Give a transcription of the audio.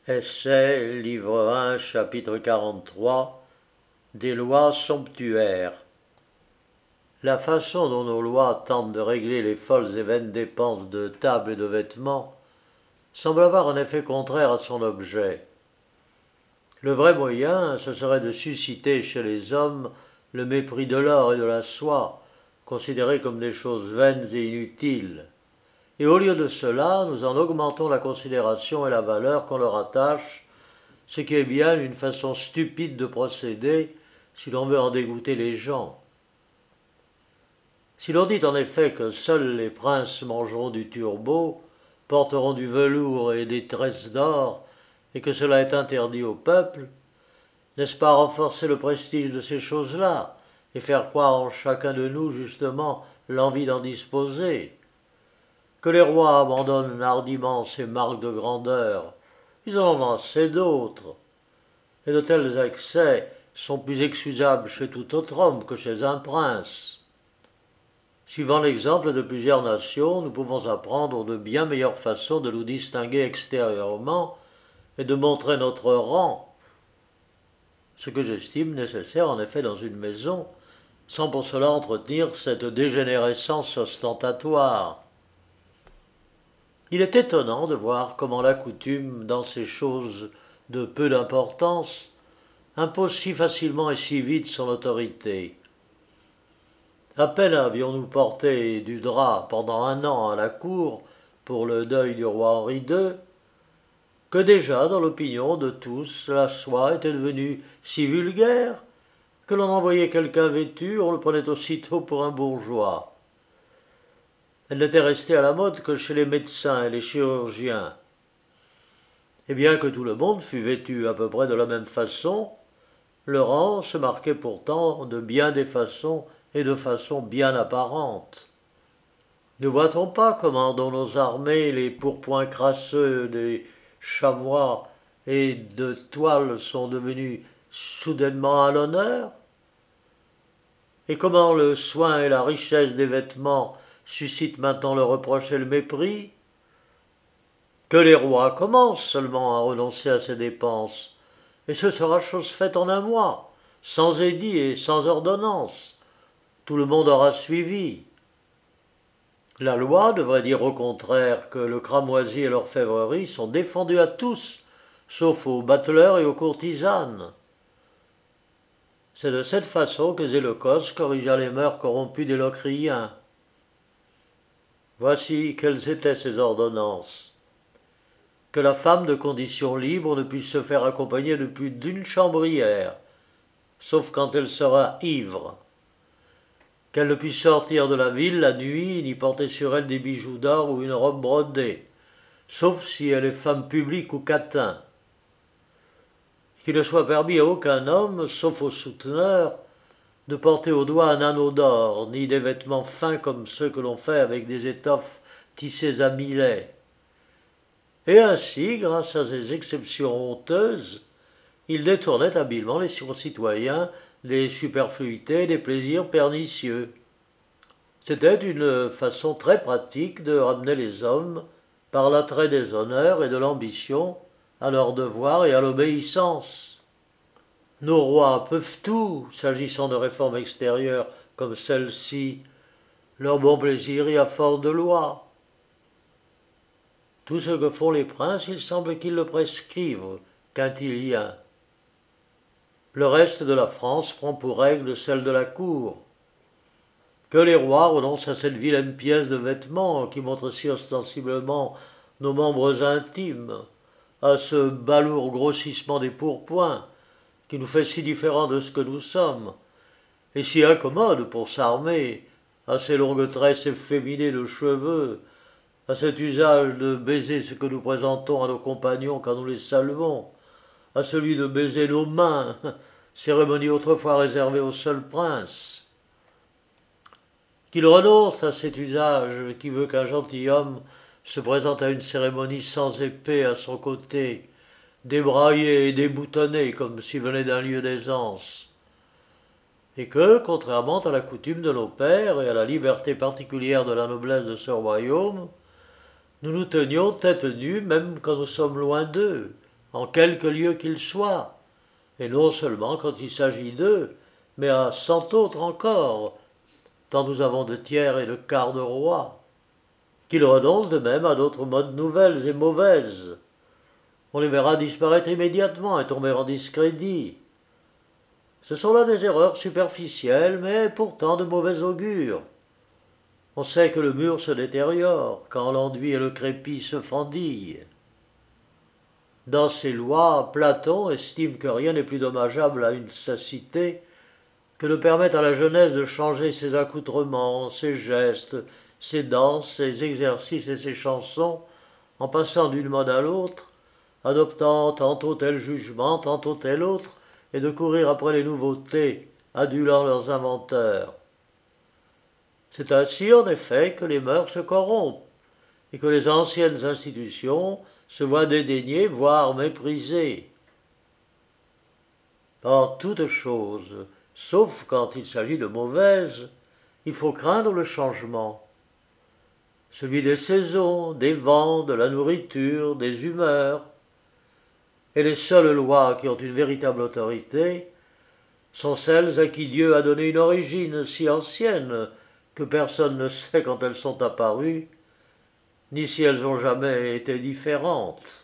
Essai, livre 1, chapitre 43. Des lois somptuaires. La façon dont nos lois tentent de régler les folles et vaines dépenses de table et de vêtements semble avoir un effet contraire à son objet. Le vrai moyen, ce serait de susciter chez les hommes le mépris de l'or et de la soie, considérés comme des choses vaines et inutiles. Et au lieu de cela, nous en augmentons la considération et la valeur qu'on leur attache, ce qui est bien une façon stupide de procéder si l'on veut en dégoûter les gens. Si l'on dit en effet que seuls les princes mangeront du turbo, porteront du velours et des tresses d'or, et que cela est interdit au peuple, n'est-ce pas renforcer le prestige de ces choses-là, et faire croire en chacun de nous justement l'envie d'en disposer? Que les rois abandonnent hardiment ces marques de grandeur, ils en ont assez d'autres. Et de tels excès sont plus excusables chez tout autre homme que chez un prince. Suivant l'exemple de plusieurs nations, nous pouvons apprendre de bien meilleures façons de nous distinguer extérieurement et de montrer notre rang, ce que j'estime nécessaire en effet dans une maison, sans pour cela entretenir cette dégénérescence ostentatoire. Il est étonnant de voir comment la coutume, dans ces choses de peu d'importance, impose si facilement et si vite son autorité. À peine avions-nous porté du drap pendant 1 an à la cour pour le deuil du roi Henri II, que déjà dans l'opinion de tous la soie était devenue si vulgaire que l'on envoyait quelqu'un vêtu, on le prenait aussitôt pour un bourgeois. Elle n'était restée à la mode que chez les médecins et les chirurgiens. Et bien que tout le monde fût vêtu à peu près de la même façon, le rang se marquait pourtant de bien des façons et de façon bien apparente. Ne voit-on pas comment dans nos armées les pourpoints crasseux des chamois et de toile sont devenus soudainement à l'honneur? Et comment le soin et la richesse des vêtements suscitent maintenant le reproche et le mépris? Que les rois commencent seulement à renoncer à ces dépenses, et ce sera chose faite en 1 mois, sans édit et sans ordonnance. Tout le monde aura suivi. La loi devrait dire au contraire que le cramoisi et l'orfèvrerie sont défendus à tous, sauf aux bateleurs et aux courtisanes. C'est de cette façon que Zéleucos corrigea les mœurs corrompues des Locriens. Voici quelles étaient ces ordonnances. Que la femme de condition libre ne puisse se faire accompagner de plus d'une chambrière, sauf quand elle sera ivre. Qu'elle ne puisse sortir de la ville la nuit ni porter sur elle des bijoux d'or ou une robe brodée, sauf si elle est femme publique ou catin. Qu'il ne soit permis à aucun homme, sauf au souteneur, de porter au doigt un anneau d'or, ni des vêtements fins comme ceux que l'on fait avec des étoffes tissées à millet. Et ainsi, grâce à ces exceptions honteuses, il détournait habilement les concitoyens des superfluités et des plaisirs pernicieux. C'était une façon très pratique de ramener les hommes, par l'attrait des honneurs et de l'ambition, à leur devoir et à l'obéissance. Nos rois peuvent tout, s'agissant de réformes extérieures comme celle-ci. Leur bon plaisir y a force de loi. Tout ce que font les princes, il semble qu'ils le prescrivent, Quintilien. Le reste de la France prend pour règle celle de la cour. Que les rois renoncent à cette vilaine pièce de vêtement qui montre si ostensiblement nos membres intimes, à ce balourd grossissement des pourpoints qui nous fait si différents de ce que nous sommes, et si incommode pour s'armer, à ces longues tresses efféminées de cheveux, à cet usage de baiser ce que nous présentons à nos compagnons quand nous les saluons, à celui de baiser nos mains, cérémonie autrefois réservée aux seuls princes. Qu'il renonce à cet usage qui veut qu'un gentilhomme se présente à une cérémonie sans épée à son côté, débraillé et déboutonné comme s'il venait d'un lieu d'aisance, et que, contrairement à la coutume de nos pères et à la liberté particulière de la noblesse de ce royaume, nous nous tenions tête nue même quand nous sommes loin d'eux, en quelque lieu qu'ils soient, et non seulement quand il s'agit d'eux, mais à 100 autres encore, tant nous avons de tiers et de quarts de rois, qu'ils renoncent de même à d'autres modes nouvelles et mauvaises. On les verra disparaître immédiatement et tomber en discrédit. Ce sont là des erreurs superficielles, mais pourtant de mauvais augure. On sait que le mur se détériore quand l'enduit et le crépi se fendillent. Dans ses lois, Platon estime que rien n'est plus dommageable à une cité que de permettre à la jeunesse de changer ses accoutrements, ses gestes, ses danses, ses exercices et ses chansons, en passant d'une mode à l'autre, adoptant tantôt tel jugement, tantôt tel autre, et de courir après les nouveautés, adulant leurs inventeurs. C'est ainsi, en effet, que les mœurs se corrompent, et que les anciennes institutions se voient dédaignées, voire méprisées. En toute chose, sauf quand il s'agit de mauvaises, il faut craindre le changement. Celui des saisons, des vents, de la nourriture, des humeurs. Et les seules lois qui ont une véritable autorité sont celles à qui Dieu a donné une origine si ancienne que personne ne sait quand elles sont apparues, ni si elles ont jamais été différentes.